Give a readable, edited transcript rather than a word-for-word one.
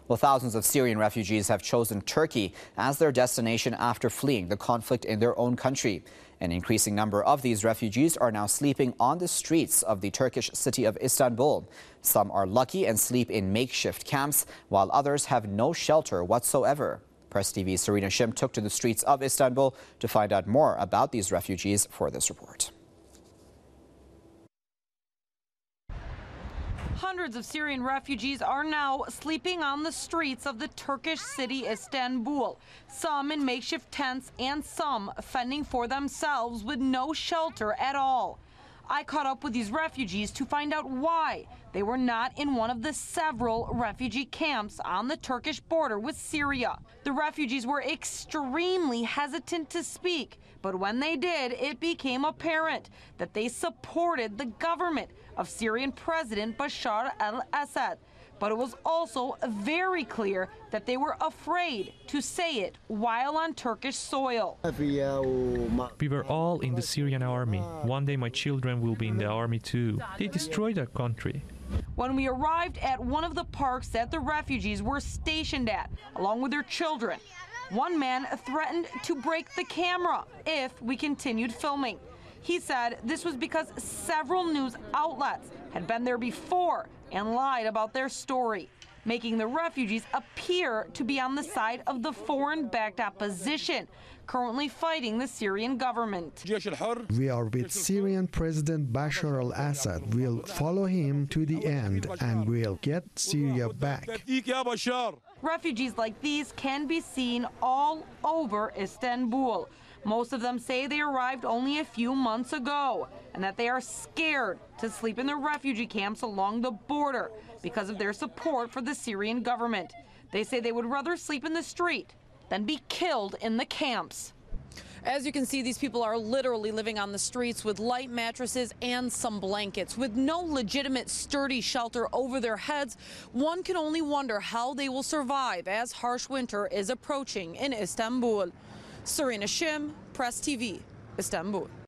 Well, thousands of Syrian refugees have chosen Turkey as their destination after fleeing the conflict in their own country. An increasing number of these refugees are now sleeping on the streets of the Turkish city of Istanbul. Some are lucky and sleep in makeshift camps, while others have no shelter whatsoever. Press TV's Serena Shim took to the streets of Istanbul to find out more about these refugees for this report. Hundreds of Syrian refugees are now sleeping on the streets of the Turkish city Istanbul, some in makeshift tents and some fending for themselves with no shelter at all. I caught up with these refugees to find out why they were not in one of the several refugee camps on the Turkish border with Syria. The refugees were extremely hesitant to speak, but when they did, it became apparent that they supported the government of Syrian President Bashar al-Assad. But it was also very clear that they were afraid to say it while on Turkish soil. We were all in the Syrian army. One day my children will be in the army too. They destroyed our country. When we arrived at one of the parks that the refugees were stationed at, along with their children, one man threatened to break the camera if we continued filming. He said this was because several news outlets had been there before and lied about their story, making the refugees appear to be on the side of the foreign-backed opposition currently fighting the Syrian government. We are with Syrian President Bashar al-Assad. We'll follow him to the end and we'll get Syria back. Refugees like these can be seen all over Istanbul. Most of them say they arrived only a few months ago and that they are scared to sleep in the refugee camps along the border because of their support for the Syrian government. They say they would rather sleep in the street than be killed in the camps. As you can see, these people are literally living on the streets with light mattresses and some blankets. With no legitimate sturdy shelter over their heads, one can only wonder how they will survive as harsh winter is approaching in Istanbul. Serena Shim, Press TV, Istanbul.